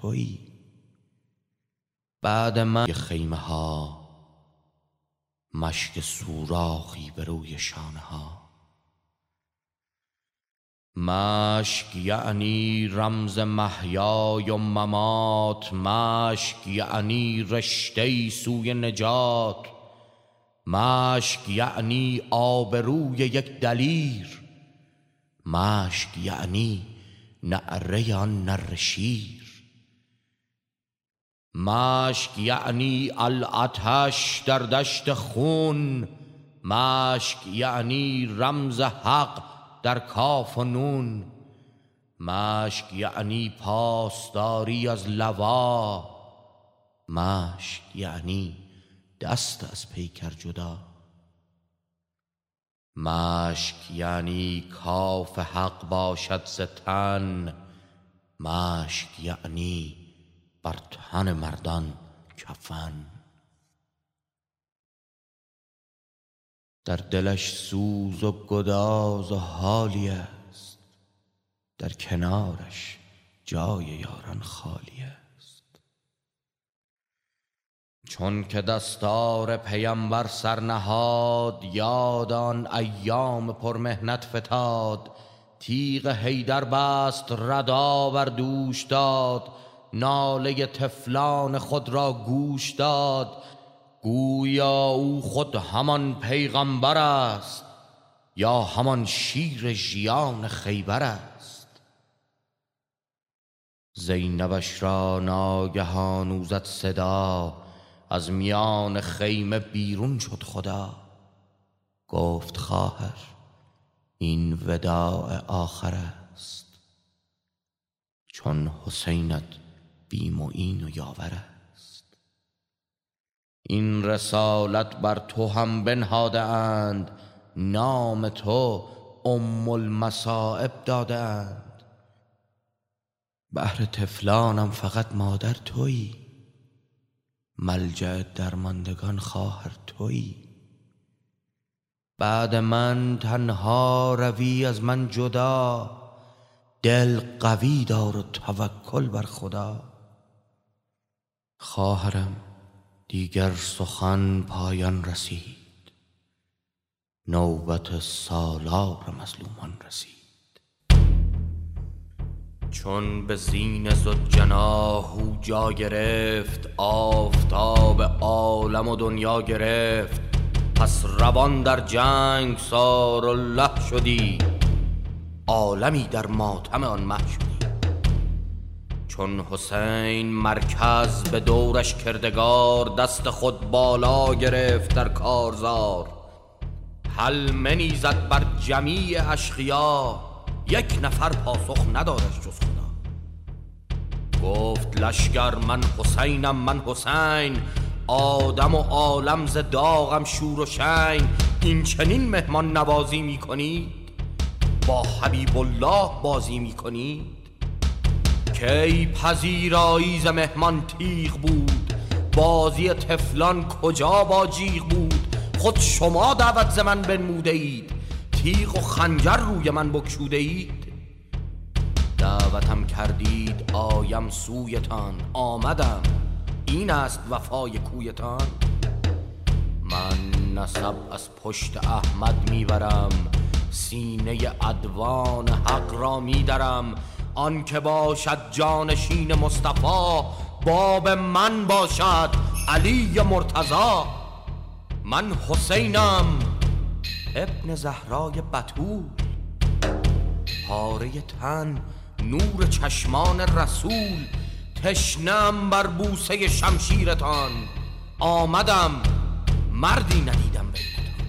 تویی. بعد من خیمه ها مشک سوراخی به روی شانه ها. مشک یعنی رمز محیای و ممات، مشک یعنی رشته سوی نجات، مشک یعنی آبروی یک دلیر، مشک یعنی نعره آن نره شیر، مشک یعنی الآتش در دشت خون، مشک یعنی رمز حق در کاف و نون، مشک یعنی پاسداری از لوا، مشک یعنی دست از پیکر جدا، مشک یعنی کاف حق باشد ز تن، مشک یعنی بر تن مردان کفن. در دلش سوز و گداز و حالی است، در کنارش جای یاران خالی است. چون که دستار پیمبر سرنهاد، یاد آن ایام پرمهنت فتاد. تیغ حیدر بست ردا بر دوش داد، ناله طفلان خود را گوش داد. گویا او خود همان پیغمبر است، یا همان شیر ژیان خیبر است. زینبش را ناگهان او زد صدا، از میان خیمه بیرون شد خدا. گفت خواهر این وداع آخر است، چون حسینت بی معین و یاور است. این رسالت بر تو هم بنهاده اند، نام تو ام المصائب داده اند. بهر طفلانم فقط مادر تویی، ملجأ درماندگان خواهر تویی. بعد من تنها روی از من جدا، دل قوی دار و توکل بر خدا. خواهرم دیگر سخن پایان رسید، نوبت سالار مظلومان رسید. چون به زین ذوالجناح او جا گرفت، آفتاب عالم و دنیا گرفت. پس روان در جنگ سار الله شدی، عالمی در ماتم آن مه شدی. چون حسین مرکز به دورش کردگار، دست خود بالا گرفت در کارزار. حلمه زد بر جمیع اشقیا، یک نفر پاسخ ندادش جز خدا. گفت لشکر من حسینم من حسین، آدم و عالم ز داغم شور و شین. این چنین مهمان نوازی می کنید، با حبیب الله بازی می کنید. کی پذیرایی ز مهمان تیغ بود، بازی طفلان کجا با جیغ بود. خود شما دعوت ز من بنموده اید، تیغ و خنجر روی من بکشوده اید. دعوتم کردید آیم سویتان، آمدم این است وفای کویتان. من نسب از پشت احمد میبرم، سینه عدوان حق را میدرم. آن که باشد جانشین مصطفی، باب من باشد علی مرتضی. من حسینم ابن زهرای بتول، پاره تن نور چشمان رسول. تشنم بر بوسه شمشیرتان، آمدم مردی ندیدم بینتان.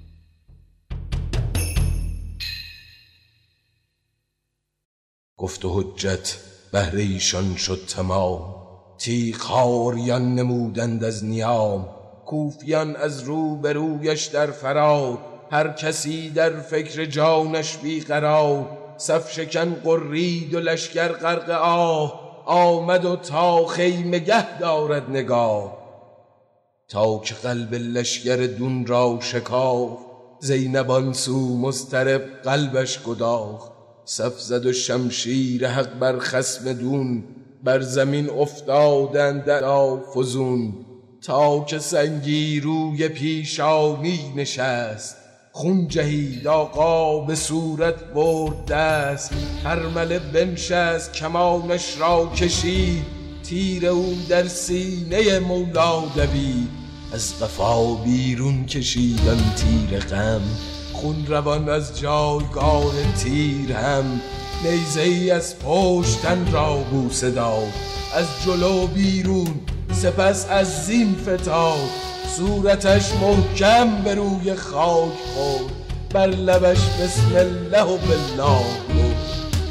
گفت و حجت بهر ایشان شد تمام، تیغ‌ها عریان نمودند از نیام. کوفیان از روبرویش در فرار، هر کسی در فکر جانش بیقرار. صف شکن غرید و لشکر غرق آه، آمد و تا خیمه گه دارد نگاه. تا که قلب لشکر دون را شکاف، زینب آن سو مضطرب قلبش گداخت. صف زد و شمشیر حق بر خصم دون، بر زمین افتادند در فزون، تا که سنگی روی پیشانی نشست. خون جهید آقا به صورت برد دست، هرمله بنشست کمانش را کشید، تیر او در سینه مولا دوید. از قفا بیرون کشید آن تیر غم، خون روان از جایگاه تیر هم. نیزه‌ای از پشت تن را بوسه داد، از جلو بیرون سپس از زین فتاد. صورتش محکم به روی خاک خورد، بر لبش بسم الله و بالله گفت.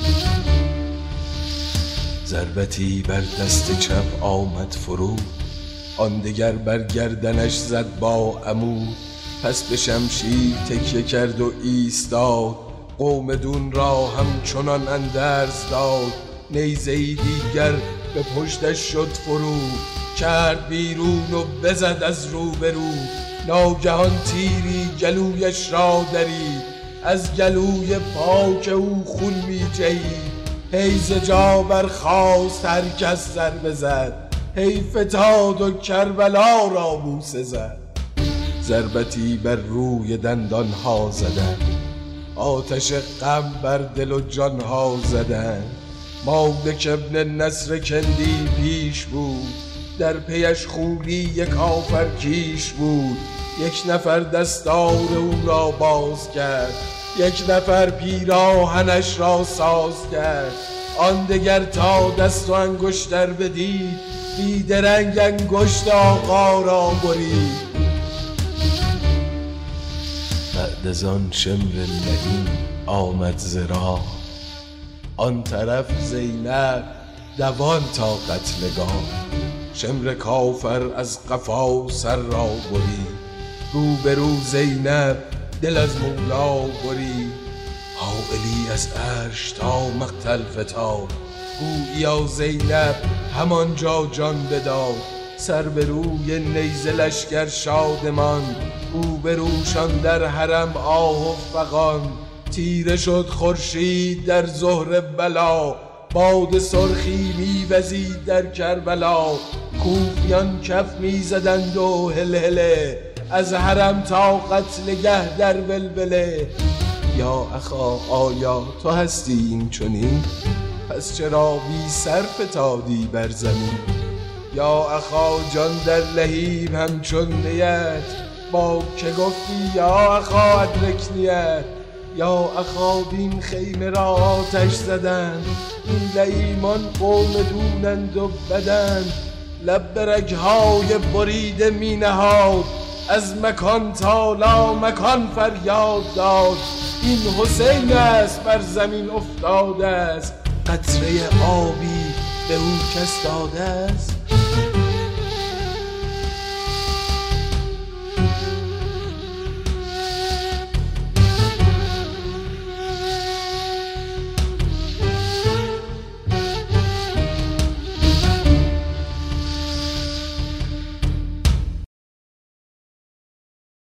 ضربتی بر دست چپ آمد فرود، آن دگر بر گردنش زد با عمود. پس به شمشیر تکیه کرد و ایستاد، قوم دون را همچنان اندرز داد. نیزه‌ای دیگر به پشتش شد فرو، کرد بیرون و بزد از روبرو. ناگهان تیری گلویش را درید، از گلوی پاک او خون می جهید. هی ز جا برخاست هر کس سر بزد، هی فتاد و کربلا را بوسه زد. ضربتی بر روی دندان ها زدن، آتش غم بر دل و جان ها زدن. مالک ابن نصر کندی پیش بود، در پیش خولی یک آفرکیش بود. یک نفر دستار او را باز کرد، یک نفر پیراهنش را ساز کرد. آن دگر تا دست و انگشتر بدید، بیدرنگ انگشت آقا را برید. بعد از آن شمر لعین آمد ز راه، آن طرف زینب دوان تا قتلگاه. شمر کافر از قفا سر را برید، روبرو زینب دل از مولا برید. حائلی از عرش تا مقتل فتاد، گوییا زینب همانجا جان بداد. سر به روی نیزه لشکر شادمان، او به روشان در حرم آه و فغان. تیره شد خورشید در ظهر بلا، باد سرخی میوزید در کربلا. کوفیان کف میزدند و هلهله، از حرم تا قتلگه در ولوله. یا اخا آیا تو هستی این چنین، پس چرا بی سر فتادی بر زمین؟ یا اخا جان در لهیب همچون نیت، با که گفتی یا اخا ادرکنیت؟ یا اخا بین خیمه را آتش زدند، این لئیمان قوم دونند و بدند. لب به رگهای بریده می نهاد، از مکان تا لا مکان فریاد داد. این حسین است بر زمین افتاده است، قطره آبی به او کس داده است.